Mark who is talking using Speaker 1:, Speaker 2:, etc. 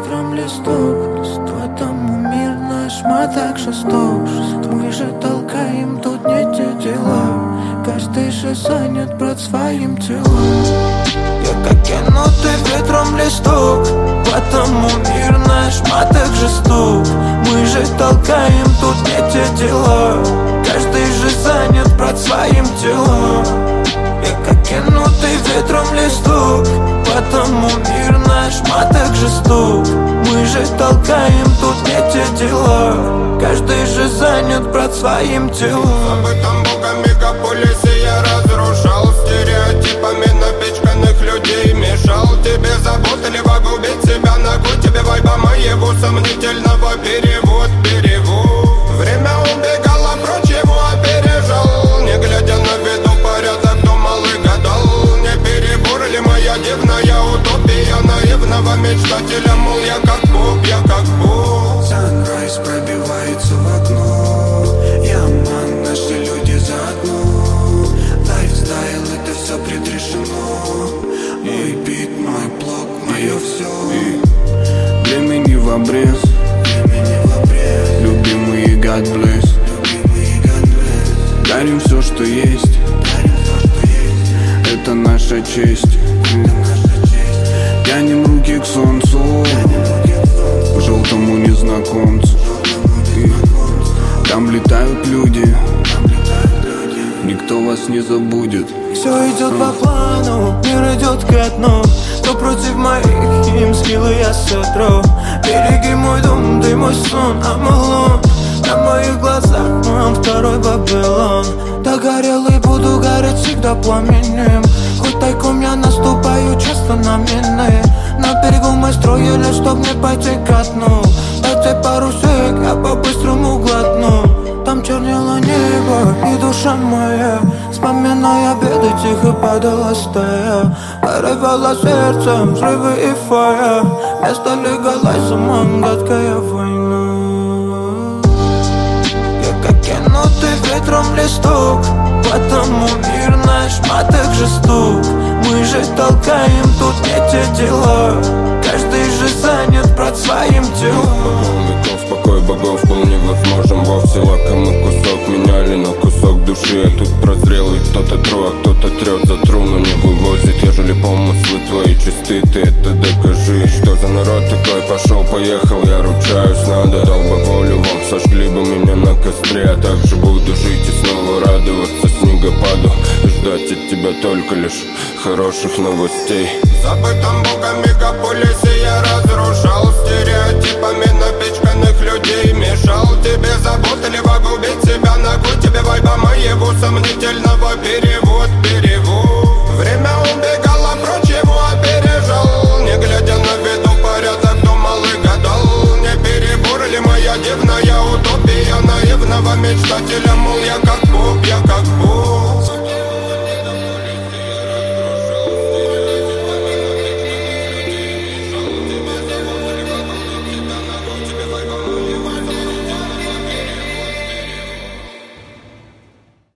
Speaker 1: ветром листок. Листва тому мир наш, мы так жесток. Мы же толкаем, тут не те дела. Каждый же занят, брат, своим телом. Я как кинутый ветром листок. Потому мир наш, мы так жесток. Мы же толкаем, тут не те дела. Каждый же занят, брат, своим телом. Я как кинутый ветром листок. Потому мир наш, мы так жесток. Мы же толкаем, тут не те дела. Каждый же занят, брат, своим телом.
Speaker 2: В этом богом мегаполисе я разрушал стереотипами напичканных людей. Мешал тебе заботали погубить себя. Нахуй тебе вайба моего сомнительного перевод. Время убегало прочь, его опережал. Не глядя на виду порядок, думал и гадал. Не перебор ли моя дивная утопия наивного мечтателя? Мол, я как Бог, я как Бог.
Speaker 1: Sunrise пробивается в окно. Я ман, наши люди заодно. Лайфстайл, это все предрешено. Мой бит, мой блог, мое все.
Speaker 3: Времени в обрез. Любимые God bless. Дарим все, что есть. Это наша честь. Тянем руки к солнцу, к желтому незнакомцу. Там летают люди, никто вас не забудет.
Speaker 1: Все идет по плану, мир идет ко дну. Кто против моих им скиллы я сотру. Береги мой дом, ты мой сон, Амалон. На моих глазах мам, второй Вавилон. Догорелый буду гореть всегда пламенем. Хоть тайком я наступаю часто на мины. На берегу мы строили, чтоб не пойти ко дну. Дайте пару сек, я по-быстрому глотну. Там чернело небо и душа моя. Вспоминая беды, тихо падала стая. Порывало сердцем взрывы и фая. Вместо легалайза гадкая война. Я как кинутый ветром листок. Потому мир наш, мы так жесток. Мы же толкаем, тут не те дела. Каждый же занят, брат, своим телом.
Speaker 2: Веков, покой богов был невозможен вовсе. Лакомый кусок меняли на кусок души. А тут прозрелый кто-то тру, а кто-то трет за тру, но не вывозит. Ежели помыслы твои чисты, ты это докажи. Что за народ такой пошел, поехал, я ручаюсь. Надо, дал бы волю вам, сожгли бы меня на костре. А также буду жить и снова радоваться снегопаду. И ждать от тебя только лишь хороших новостей. В забытом богом мегаполисе я разрушал стереотипами напичканных людей. Мешал тебе заботали погубить себя. Нахуй тебе вайба моего сомнительного перевод.